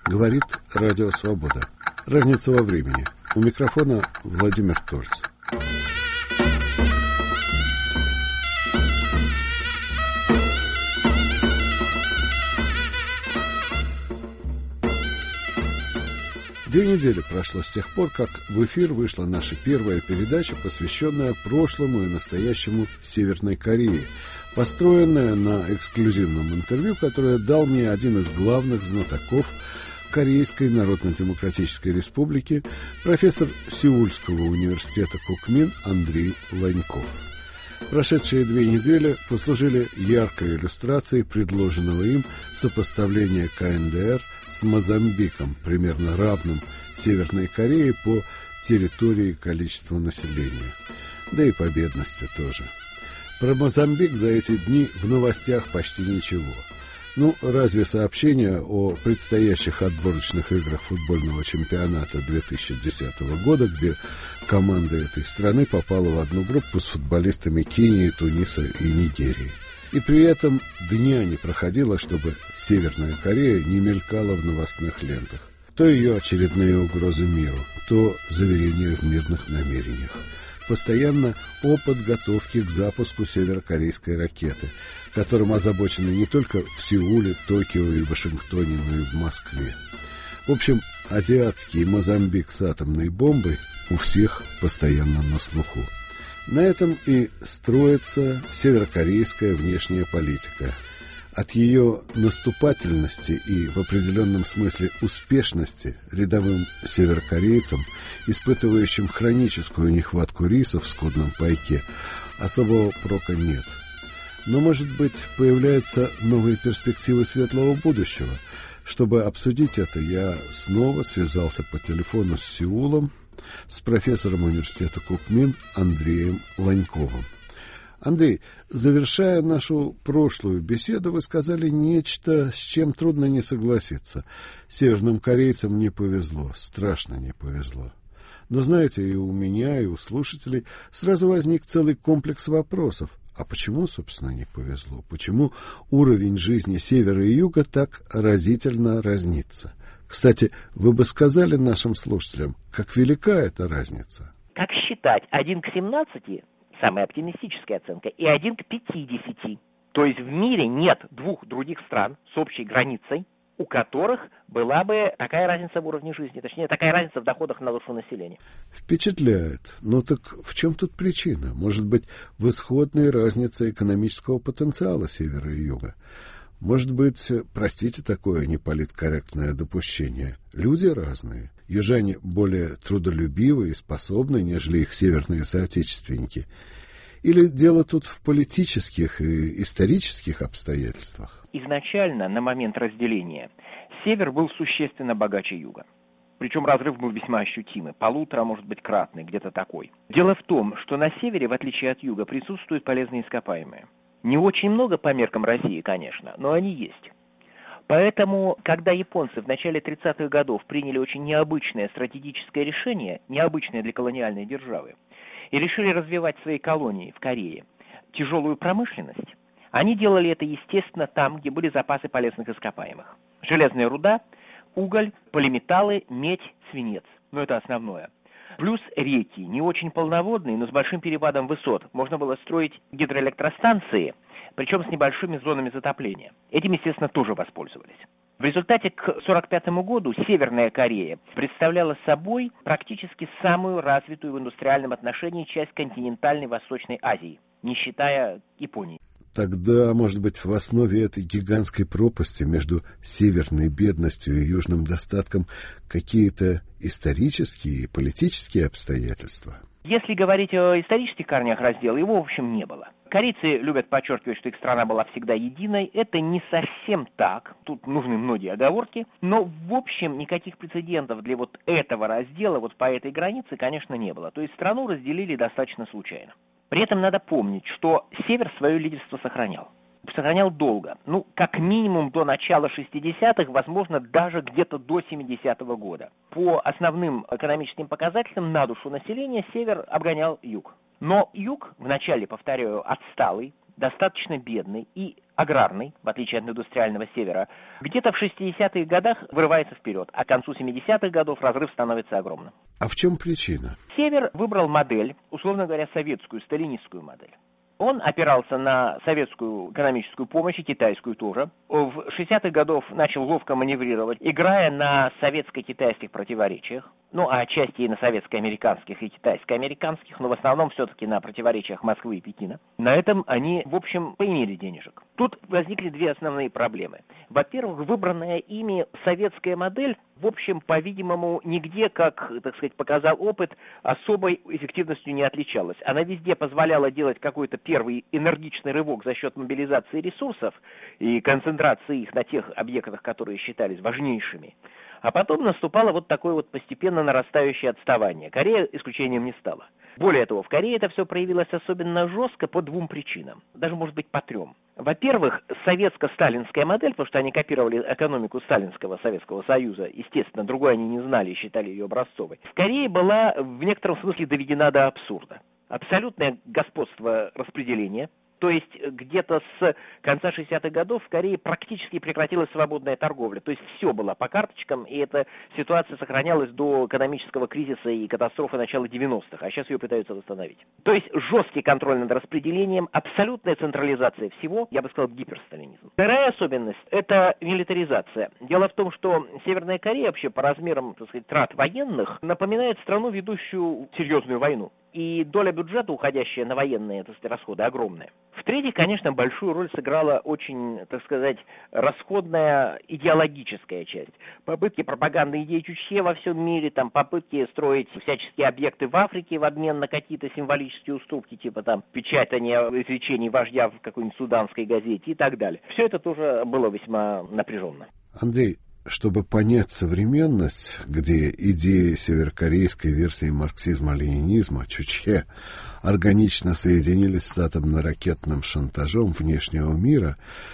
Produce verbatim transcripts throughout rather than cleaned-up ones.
Говорит Радио Свобода. Разница во времени. У микрофона Владимир Торц. Две недели прошло с тех пор, как в эфир вышла наша первая передача, посвященная прошлому и настоящему Северной Корее, построенная на эксклюзивном интервью, которое дал мне один из главных знатоков Корейской Народно-Демократической Республики, профессор Сеульского университета Кукмин Андрей Ланьков. Прошедшие две недели послужили яркой иллюстрацией предложенного им сопоставления ка эн дэ эр с Мозамбиком, примерно равным Северной Корее по территории и количеству населения, да и по бедности тоже. Про Мозамбик за эти дни в новостях почти ничего. Ну, разве сообщения о предстоящих отборочных играх футбольного чемпионата две тысячи десятого года, где команда этой страны попала в одну группу с футболистами Кении, Туниса и Нигерии. И при этом дня не проходило, чтобы Северная Корея не мелькала в новостных лентах. То ее очередные угрозы миру, то заверения в мирных намерениях. Постоянно о подготовке к запуску северокорейской ракеты, которым озабочены не только в Сеуле, Токио и Вашингтоне, но и в Москве. В общем, азиатский Мозамбик с атомной бомбой у всех постоянно на слуху. На этом и строится северокорейская внешняя политика. От ее наступательности и в определенном смысле успешности рядовым северокорейцам, испытывающим хроническую нехватку риса в скудном пайке, особого прока нет. Но, может быть, появляются новые перспективы светлого будущего. Чтобы обсудить это, я снова связался по телефону с Сеулом, с профессором университета Кукмин Андреем Ланьковым. Андрей, завершая нашу прошлую беседу, вы сказали нечто, с чем трудно не согласиться. Северным корейцам не повезло, страшно не повезло. Но, знаете, и у меня, и у слушателей сразу возник целый комплекс вопросов. А почему, собственно, не повезло? Почему уровень жизни севера и юга так разительно разнится? Кстати, вы бы сказали нашим слушателям, как велика эта разница? Как считать? один к семнадцати – самая оптимистическая оценка, и один к пятидесяти. То есть в мире нет двух других стран с общей границей, у которых была бы такая разница в уровне жизни, точнее, такая разница в доходах на душу населения. Впечатляет. Но так в чем тут причина? Может быть, в исходной разнице экономического потенциала севера и юга? Может быть, простите такое неполиткорректное допущение, люди разные. Южане более трудолюбивы и способны, нежели их северные соотечественники. Или дело тут в политических и исторических обстоятельствах? Изначально, на момент разделения, север был существенно богаче юга. Причем разрыв был весьма ощутимый, полутора, может быть, кратный, где-то такой. Дело в том, что на севере, в отличие от юга, присутствуют полезные ископаемые. Не очень много по меркам России, конечно, но они есть. Поэтому, когда японцы в начале тридцатых годов приняли очень необычное стратегическое решение, необычное для колониальной державы, и решили развивать свои колонии в Корее, тяжелую промышленность, они делали это, естественно, там, где были запасы полезных ископаемых. Железная руда, уголь, полиметаллы, медь, свинец. Но это основное. Плюс реки, не очень полноводные, но с большим перепадом высот. Можно было строить гидроэлектростанции, причем с небольшими зонами затопления. Этим, естественно, тоже воспользовались. В результате к сорок пятому году Северная Корея представляла собой практически самую развитую в индустриальном отношении часть континентальной Восточной Азии, не считая Японии. Тогда, может быть, в основе этой гигантской пропасти между северной бедностью и южным достатком какие-то исторические и политические обстоятельства? Если говорить о исторических корнях раздела, его, в общем, не было. Корейцы любят подчеркивать, что их страна была всегда единой. Это не совсем так. Тут нужны многие оговорки. Но, в общем, никаких прецедентов для вот этого раздела, вот по этой границе, конечно, не было. То есть страну разделили достаточно случайно. При этом надо помнить, что Север свое лидерство сохранял. Сохранял долго. Ну, как минимум до начала шестидесятых, возможно, даже где-то до семидесятого года. По основным экономическим показателям на душу населения Север обгонял Юг. Но Юг, вначале, повторяю, отсталый, достаточно бедный и аграрный, в отличие от индустриального севера, где-то в шестидесятых годах вырывается вперед, а к концу семидесятых годов разрыв становится огромным. А в чем причина? Север выбрал модель, условно говоря, советскую, сталинистскую модель. Он опирался на советскую экономическую помощь и китайскую тоже. В шестидесятых годах начал ловко маневрировать, играя на советско-китайских противоречиях, ну, а отчасти и на советско-американских и китайско-американских, но в основном все-таки на противоречиях Москвы и Пекина. На этом они, в общем, поимели денежек. Тут возникли две основные проблемы. Во-первых, выбранная ими советская модель, в общем, по-видимому, нигде, как, так сказать, показал опыт, особой эффективностью не отличалась. Она везде позволяла делать какой-то первый энергичный рывок за счет мобилизации ресурсов и концентрации их на тех объектах, которые считались важнейшими. А потом наступало вот такое вот постепенно нарастающее отставание. Корея исключением не стала. Более того, в Корее это все проявилось особенно жестко по двум причинам. Даже, может быть, по трем. Во-первых, советско-сталинская модель, потому что они копировали экономику сталинского Советского Союза, естественно, другой они не знали и считали ее образцовой, в Корее была в некотором смысле доведена до абсурда. Абсолютное господство распределения. То есть где-то с конца шестидесятых годов в Корее практически прекратилась свободная торговля. То есть все было по карточкам, и эта ситуация сохранялась до экономического кризиса и катастрофы начала девяностых, а сейчас ее пытаются восстановить. То есть жесткий контроль над распределением, абсолютная централизация всего, я бы сказал, гиперсталинизм. Вторая особенность – это милитаризация. Дело в том, что Северная Корея вообще по размерам, так сказать, трат военных напоминает страну, ведущую серьезную войну. И доля бюджета, уходящая на военные, так сказать, расходы, огромная. В-третьих, конечно, большую роль сыграла очень, так сказать, расходная идеологическая часть. Попытки пропаганды идей Чучхе во всем мире, там, попытки строить всяческие объекты в Африке в обмен на какие-то символические уступки, типа там печатания изречений вождя в какой-нибудь суданской газете и так далее. Все это тоже было весьма напряженно. Андрей, чтобы понять современность, где идеи северокорейской версии марксизма-ленинизма, Чучхе, органично соединились с атомно-ракетным шантажом внешнего мира,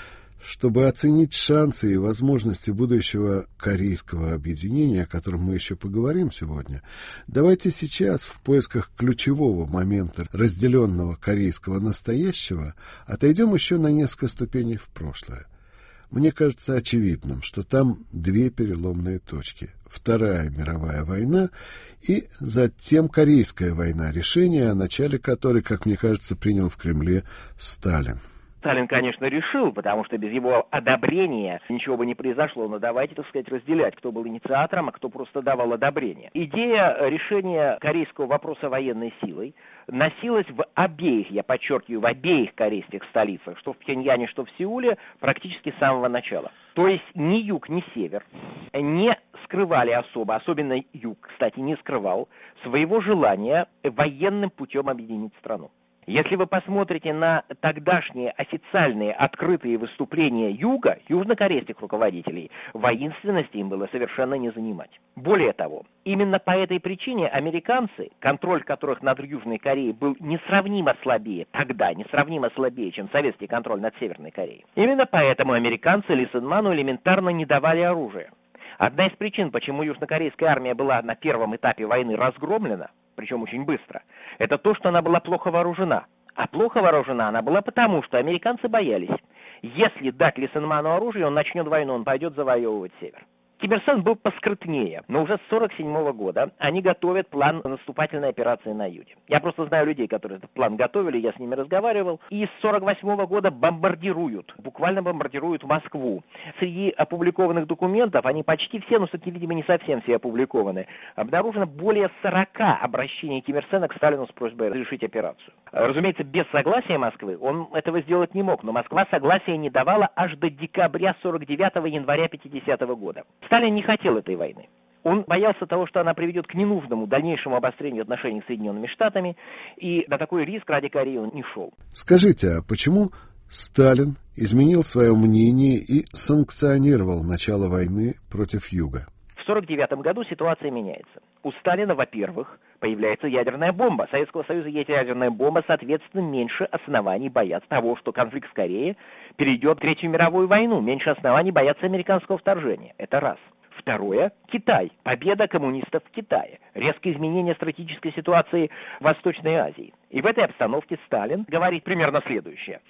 чтобы оценить шансы и возможности будущего корейского объединения, о котором мы еще поговорим сегодня, давайте сейчас в поисках ключевого момента разделенного корейского настоящего отойдем еще на несколько ступеней в прошлое. Мне кажется очевидным, что там две переломные точки. Вторая мировая война и затем Корейская война, решение о начале которой, как мне кажется, принял в Кремле Сталин. Сталин, конечно, решил, потому что без его одобрения ничего бы не произошло, но давайте, так сказать, разделять, кто был инициатором, а кто просто давал одобрение. Идея решения корейского вопроса военной силой носилась в обеих, я подчеркиваю, в обеих корейских столицах, что в Пхеньяне, что в Сеуле, практически с самого начала. То есть ни юг, ни север не скрывали особо, особенно юг, кстати, не скрывал своего желания военным путем объединить страну. Если вы посмотрите на тогдашние официальные открытые выступления Юга, южнокорейских руководителей, воинственности им было совершенно не занимать. Более того, именно по этой причине американцы, контроль которых над Южной Кореей был несравнимо слабее, тогда несравнимо слабее, чем советский контроль над Северной Кореей, именно поэтому американцы Ли Сен Ману элементарно не давали оружия. Одна из причин, почему южнокорейская армия была на первом этапе войны разгромлена, причем очень быстро, это то, что она была плохо вооружена. А плохо вооружена она была потому, что американцы боялись. Если дать Ли Сен Ману оружие, он начнет войну, он пойдет завоевывать север. Ким Ир Сен был поскрытнее, но уже с сорок седьмого года они готовят план наступательной операции на юге. Я просто знаю людей, которые этот план готовили, я с ними разговаривал, и с сорок восьмого года бомбардируют, буквально бомбардируют Москву. Среди опубликованных документов, они почти все, но, кстати, видимо, не совсем все опубликованы, обнаружено более сорока обращений Ким Ир Сена к Сталину с просьбой разрешить операцию. Разумеется, без согласия Москвы он этого сделать не мог, но Москва согласия не давала аж до декабря сорок девятого, января пятидесятого года. Сталин не хотел этой войны. Он боялся того, что она приведет к ненужному дальнейшему обострению отношений с Соединенными Штатами, и на такой риск ради Кореи он не шел. Скажите, а почему Сталин изменил свое мнение и санкционировал начало войны против Юга? В сорок девятом году ситуация меняется. У Сталина, во-первых, появляется ядерная бомба. Советского Союза есть ядерная бомба, соответственно, меньше оснований бояться того, что конфликт в Корее перейдет в Третью мировую войну. Меньше оснований бояться американского вторжения. Это раз. Второе – Китай. Победа коммунистов в Китае. Резкое изменение стратегической ситуации в Восточной Азии. И в этой обстановке Сталин говорит примерно следующее.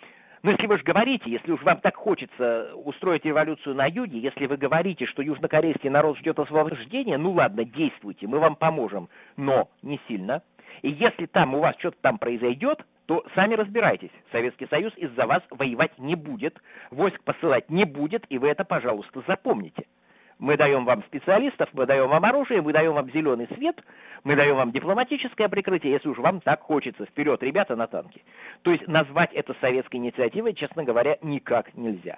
Но если вы же говорите, если уж вам так хочется устроить революцию на юге, если вы говорите, что южнокорейский народ ждет освобождения, ну ладно, действуйте, мы вам поможем, но не сильно. И если там у вас что-то там произойдет, то сами разбирайтесь. Советский Союз из-за вас воевать не будет, войск посылать не будет, и вы это, пожалуйста, запомните. Мы даем вам специалистов, мы даем вам оружие, мы даем вам зеленый свет, мы даем вам дипломатическое прикрытие, если уж вам так хочется. Вперед, ребята, на танки. То есть назвать это советской инициативой, честно говоря, никак нельзя.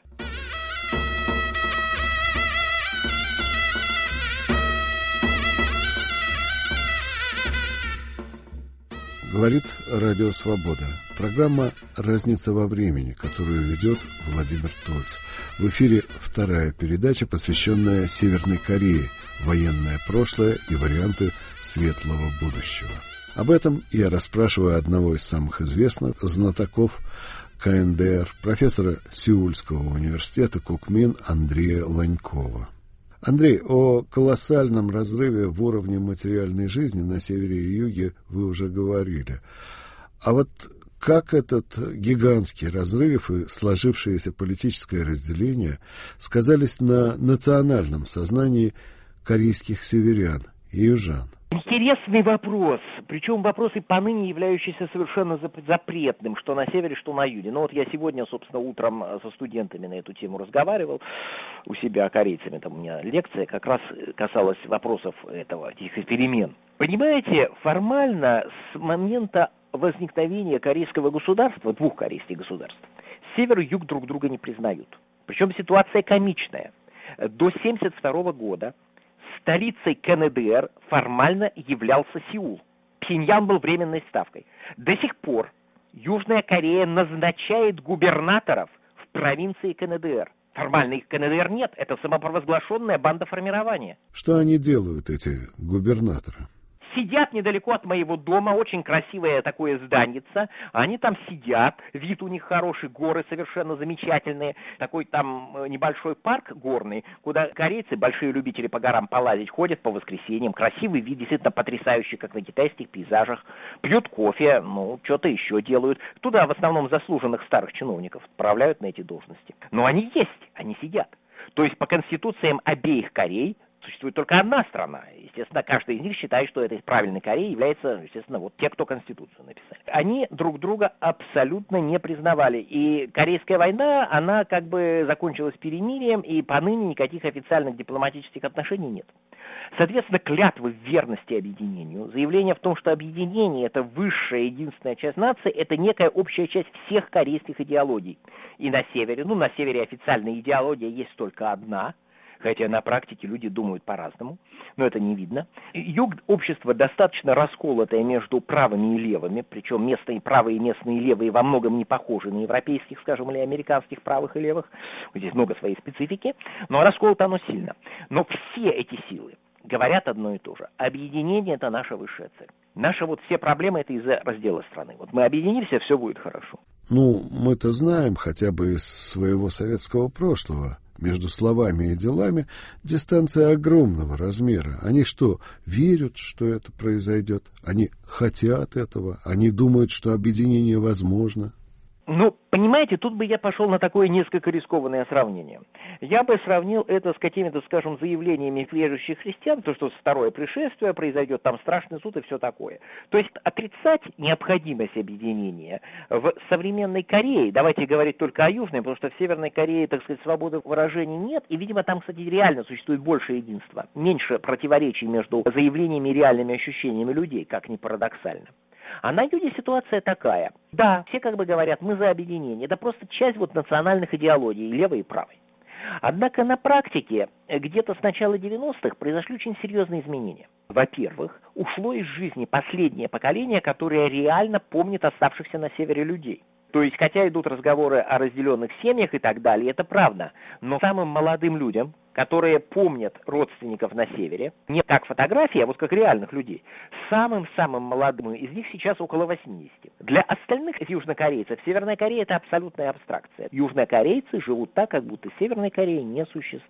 Говорит Радио Свобода. Программа «Разница во времени», которую ведет Владимир Тольц. В эфире вторая передача, посвященная Северной Корее. Военное прошлое и варианты светлого будущего. Об этом я расспрашиваю одного из самых известных знатоков ка эн дэ эр, профессора Сеульского университета Кукмин Андрея Ланькова. Андрей, о колоссальном разрыве в уровне материальной жизни на севере и юге вы уже говорили. А вот как этот гигантский разрыв и сложившееся политическое разделение сказались на национальном сознании корейских северян и южан? Интересный вопрос, причем вопрос и поныне являющийся совершенно запретным, что на севере, что на юге. Ну вот я сегодня, собственно, утром со студентами на эту тему разговаривал у себя, корейцами, там у меня лекция как раз касалась вопросов этого, этих перемен. Понимаете, формально с момента возникновения корейского государства, двух корейских государств, север и юг друг друга не признают. Причем ситуация комичная. До семьдесят второго года столицей ка эн дэ эр формально являлся Сеул. Пхеньян был временной ставкой. До сих пор Южная Корея назначает губернаторов в провинции ка эн дэ эр. Формально их ка эн дэ эр нет, это самопровозглашенная банда формирования. Что они делают, эти губернаторы? Сидят недалеко от моего дома, очень красивое такое зданице, они там сидят, вид у них хороший, горы совершенно замечательные, такой там небольшой парк горный, куда корейцы, большие любители по горам полазить, ходят по воскресеньям, красивый вид, действительно потрясающий, как на китайских пейзажах, пьют кофе, ну, что-то еще делают. Туда в основном заслуженных старых чиновников отправляют на эти должности. Но они есть, они сидят. То есть по конституциям обеих Корей существует только одна страна. Естественно, каждый из них считает, что этой правильной Кореей является, естественно, вот те, кто Конституцию написали. Они друг друга абсолютно не признавали. И Корейская война, она как бы закончилась перемирием, и поныне никаких официальных дипломатических отношений нет. Соответственно, клятвы в верности объединению, заявление в том, что объединение – это высшая, единственная часть нации, это некая общая часть всех корейских идеологий. И на севере, ну, на севере официальная идеология есть только одна, хотя на практике люди думают по-разному, но это не видно. Юг общество достаточно расколотое между правыми и левыми, причем местные правые и местные левые во многом не похожи на европейских, скажем, или американских правых и левых. Здесь много своей специфики, но расколото оно сильно. Но все эти силы говорят одно и то же. Объединение – это наша высшая цель. Наши вот все проблемы – это из-за раздела страны. Вот мы объединимся, все будет хорошо. Ну, мы-то знаем хотя бы из своего советского прошлого. Между словами и делами дистанция огромного размера. Они что, верят, что это произойдет? Они хотят этого? Они думают, что объединение возможно? Ну, понимаете, тут бы я пошел на такое несколько рискованное сравнение. Я бы сравнил это с какими-то, скажем, заявлениями верующих христиан, то, что второе пришествие, произойдет там страшный суд и все такое. То есть отрицать необходимость объединения в современной Корее, давайте говорить только о Южной, потому что в Северной Корее, так сказать, свободы выражений нет, и, видимо, там, кстати, реально существует больше единства, меньше противоречий между заявлениями и реальными ощущениями людей, как ни парадоксально. А на юге ситуация такая. Да, все как бы говорят, мы за объединение. Это просто часть вот национальных идеологий, левой и правой. Однако на практике где-то с начала девяностых произошли очень серьезные изменения. Во-первых, ушло из жизни последнее поколение, которое реально помнит оставшихся на севере людей. То есть, хотя идут разговоры о разделенных семьях и так далее, это правда, но самым молодым людям, которые помнят родственников на севере, не как фотографии, а вот как реальных людей, самым-самым молодым из них сейчас около восьмидесяти. Для остальных южнокорейцев Северная Корея – это абсолютная абстракция. Южнокорейцы живут так, как будто Северной Кореи не существует.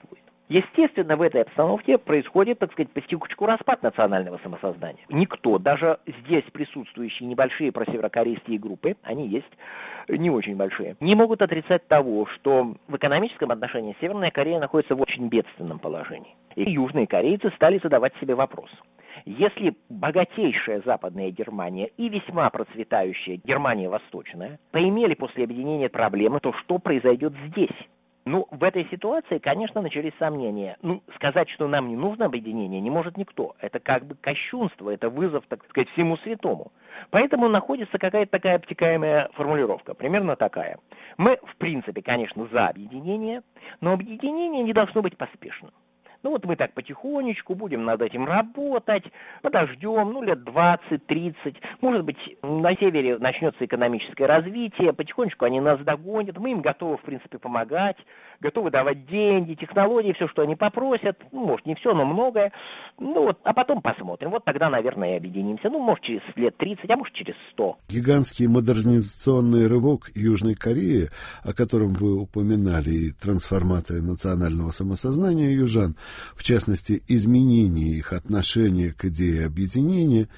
Естественно, в этой обстановке происходит, так сказать, потихонечку распад национального самосознания. Никто, даже здесь присутствующие небольшие просеверокорейские группы, они есть, не очень большие, не могут отрицать того, что в экономическом отношении Северная Корея находится в очень бедственном положении. И южные корейцы стали задавать себе вопрос. Если богатейшая Западная Германия и весьма процветающая Германия Восточная поимели после объединения проблемы, то что произойдет здесь? Ну, в этой ситуации, конечно, начались сомнения. Ну, сказать, что нам не нужно объединение, не может никто. Это как бы кощунство, это вызов, так сказать, всему святому. Поэтому находится какая-то такая обтекаемая формулировка, примерно такая. Мы, в принципе, конечно, за объединение, но объединение не должно быть поспешным. Ну вот мы так потихонечку будем над этим работать, подождем, ну лет двадцать-тридцать, может быть, на севере начнется экономическое развитие, потихонечку они нас догонят, мы им готовы, в принципе, помогать, готовы давать деньги, технологии, все, что они попросят, ну, может, не все, но многое, ну вот, а потом посмотрим, вот тогда, наверное, и объединимся, ну, может, через лет тридцать, а может, через сто. Гигантский модернизационный рывок Южной Кореи, о котором вы упоминали, и трансформация национального самосознания южан, в частности, изменение их отношения к идее объединения,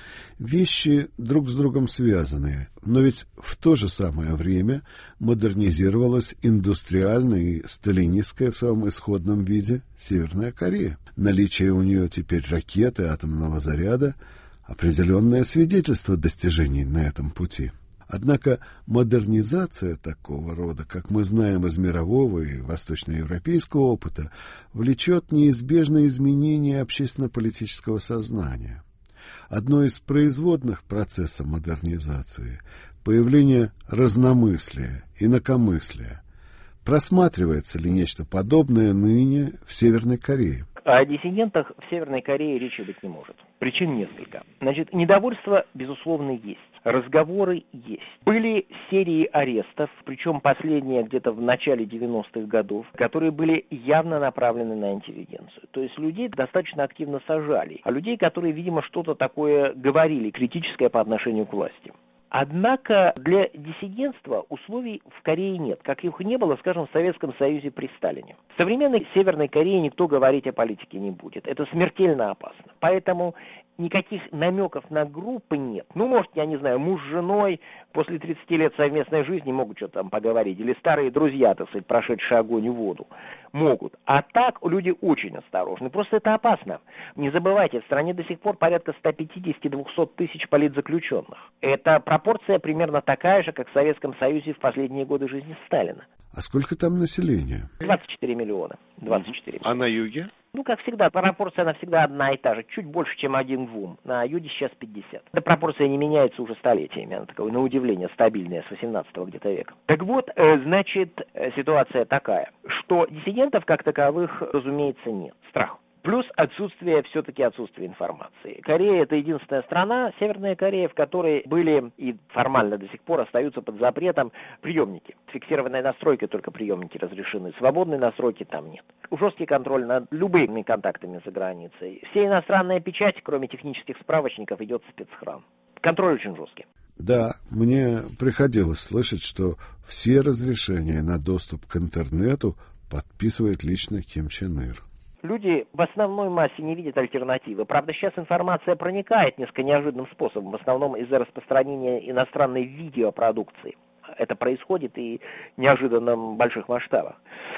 вещи друг с другом связанные. Но ведь в то же самое время модернизировалась индустриальная и сталинистская в своем исходном виде Северная Корея. Наличие у нее теперь ракеты атомного заряда – определенное свидетельство достижений на этом пути. Однако модернизация такого рода, как мы знаем из мирового и восточноевропейского опыта, влечет неизбежные изменения общественно-политического сознания. Одно из производных процессов модернизации – появление разномыслия, инакомыслия. Просматривается ли нечто подобное ныне в Северной Корее? О диссидентах в Северной Корее речи быть не может. Причин несколько. Значит, недовольство, безусловно, есть. Разговоры есть. Были серии арестов, причем последние где-то в начале девяностых годов, которые были явно направлены на интеллигенцию. То есть людей достаточно активно сажали, а людей, которые, видимо, что-то такое говорили, критическое по отношению к власти. Однако для диссидентства условий в Корее нет, как их не было, скажем, в Советском Союзе при Сталине. В современной Северной Корее никто говорить о политике не будет. Это смертельно опасно. Поэтому никаких намеков на группы нет. Ну, может, я не знаю, муж с женой после тридцати лет совместной жизни могут что-то там поговорить. Или старые друзья, так сказать, прошедшие огонь и воду. Могут. А так люди очень осторожны. Просто это опасно. Не забывайте, в стране до сих пор порядка ста пятидесяти — двухсот тысяч политзаключенных. Это пропорция примерно такая же, как в Советском Союзе в последние годы жизни Сталина. А сколько там населения? двадцать четыре миллиона. двадцать четыре миллиона. А на юге? Ну, как всегда, пропорция она всегда одна и та же, чуть больше, чем один к двум. На юге сейчас пятьдесят. Эта пропорция не меняется уже столетиями, она такая, на удивление, стабильная с восемнадцатого где-то века. Так вот, значит, ситуация такая, что диссидентов как таковых, разумеется, нет. Страх. Плюс отсутствие, все-таки отсутствие информации. Корея – это единственная страна, Северная Корея, в которой были и формально до сих пор остаются под запретом приемники. Фиксированной настройкой только приемники разрешены, свободной настройки там нет. Жесткий контроль над любыми контактами за границей. Вся иностранная печать, кроме технических справочников, идет в спецхран. Контроль очень жесткий. Да, мне приходилось слышать, что все разрешения на доступ к интернету подписывает лично Ким Чен Ир. Люди в основной массе не видят альтернативы. Правда, сейчас информация проникает несколько неожиданным способом, в основном из-за распространения иностранной видеопродукции. Это происходит и в неожиданно больших масштабах.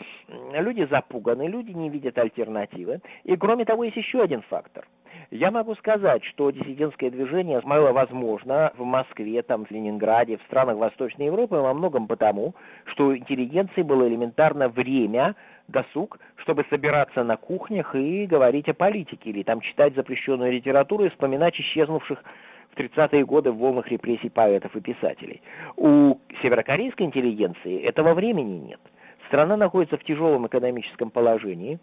Люди запуганы, люди не видят альтернативы. И кроме того, есть еще один фактор. Я могу сказать, что диссидентское движение было возможно в Москве, там, в Ленинграде, в странах Восточной Европы во многом потому, что у интеллигенции было элементарно время, досуг, чтобы собираться на кухнях и говорить о политике, или там читать запрещенную литературу и вспоминать исчезнувших в тридцатые годы в волнах репрессий поэтов и писателей. У северокорейской интеллигенции этого времени нет. Страна находится в тяжелом экономическом положении,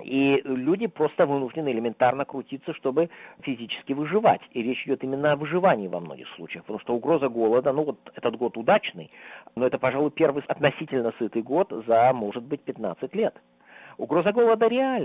и люди просто вынуждены элементарно крутиться, чтобы физически выживать. И речь идет именно о выживании во многих случаях, потому что угроза голода, ну вот этот год удачный, но это, пожалуй, первый относительно сытый год за, может быть, пятнадцать лет. Угроза голода реальна.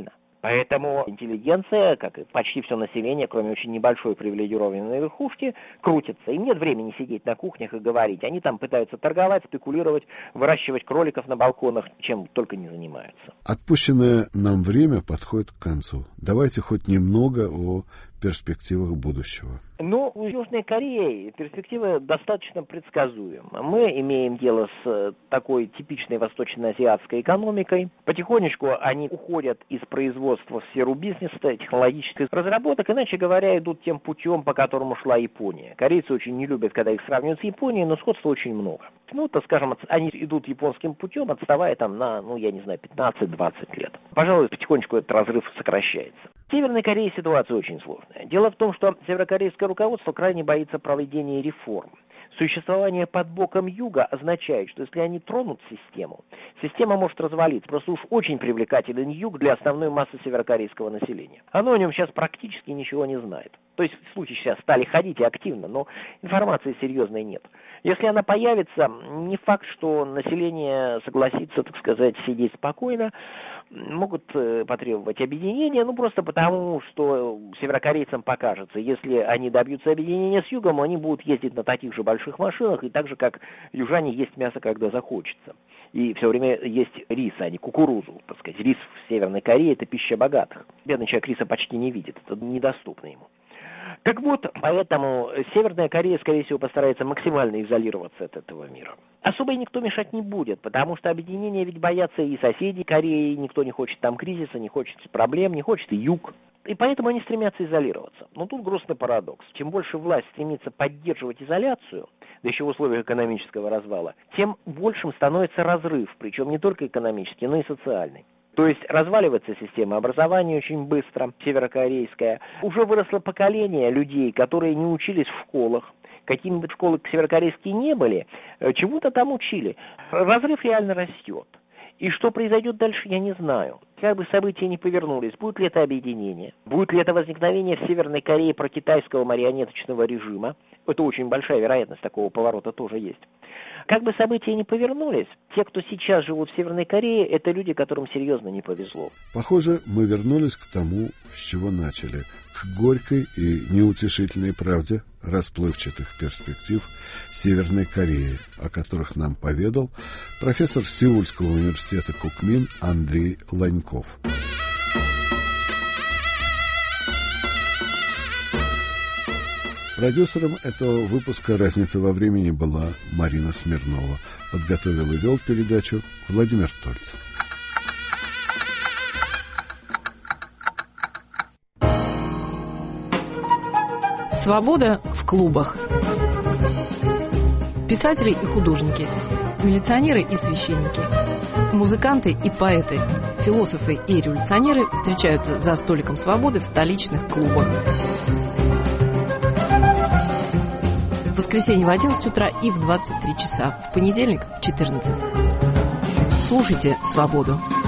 Поэтому интеллигенция, как и почти все население, кроме очень небольшой привилегированной верхушки, крутится. Им нет времени сидеть на кухнях и говорить. Они там пытаются торговать, спекулировать, выращивать кроликов на балконах, чем только не занимаются. Отпущенное нам время подходит к концу. Давайте хоть немного о перспективах будущего. Ну, у Южной Кореи перспектива достаточно предсказуема. Мы имеем дело с такой типичной восточноазиатской экономикой. Потихонечку они уходят из производства в сферу бизнеса, технологических разработок, иначе говоря, идут тем путем, по которому шла Япония. Корейцы очень не любят, когда их сравнивают с Японией, но сходства очень много. Ну, так скажем, они идут японским путем, отставая там на, ну, я не знаю, пятнадцать-двадцать лет. Пожалуй, потихонечку этот разрыв сокращается. В Северной Корее ситуация очень сложная. Дело в том, что северокорейское руководство крайне боится проведения реформ. Существование под боком Юга означает, что если они тронут систему, система может развалиться. Просто уж очень привлекателен Юг для основной массы северокорейского населения. Оно о нем сейчас практически ничего не знает. То есть в случае сейчас стали ходить и активно, но информации серьезной нет. Если она появится, не факт, что население согласится, так сказать, сидеть спокойно. Могут потребовать объединения, ну просто потому, что северокорейцам покажется, если они добьются объединения с Югом, они будут ездить на таких же больших машинах, и так же, как южане, есть мясо, когда захочется. И все время есть рис, а не кукурузу, так сказать. Рис в Северной Корее – это пища богатых. Бедный человек риса почти не видит, это недоступно ему. Так вот, поэтому Северная Корея, скорее всего, постарается максимально изолироваться от этого мира. Особо и никто мешать не будет, потому что объединения ведь боятся и соседи Кореи, никто не хочет там кризиса, не хочет проблем, не хочет и юг. И поэтому они стремятся изолироваться. Но тут грустный парадокс. Чем больше власть стремится поддерживать изоляцию, да еще в условиях экономического развала, тем большим становится разрыв, причем не только экономический, но и социальный. То есть разваливается система образования очень быстро, северокорейская. Уже выросло поколение людей, которые не учились в школах. Какими бы школы северокорейские не были, чему-то там учили. Разрыв реально растет. И что произойдет дальше, я не знаю. Как бы события не повернулись, будет ли это объединение, будет ли это возникновение в Северной Корее прокитайского марионеточного режима. Это очень большая вероятность такого поворота тоже есть. Как бы события не повернулись, те, кто сейчас живут в Северной Корее, это люди, которым серьезно не повезло. Похоже, мы вернулись к тому, с чего начали. К горькой и неутешительной правде расплывчатых перспектив Северной Кореи, о которых нам поведал профессор Сеульского университета Кукмин Андрей Ланьков. Продюсером этого выпуска «Разница во времени» была Марина Смирнова. Подготовил и вел передачу Владимир Тольцев. Свобода в клубах. Писатели и художники, милиционеры и священники, музыканты и поэты, философы и революционеры встречаются за столиком свободы в столичных клубах. В воскресенье в одиннадцать утра и в двадцать три часа. В понедельник в четырнадцать. Слушайте «Свободу».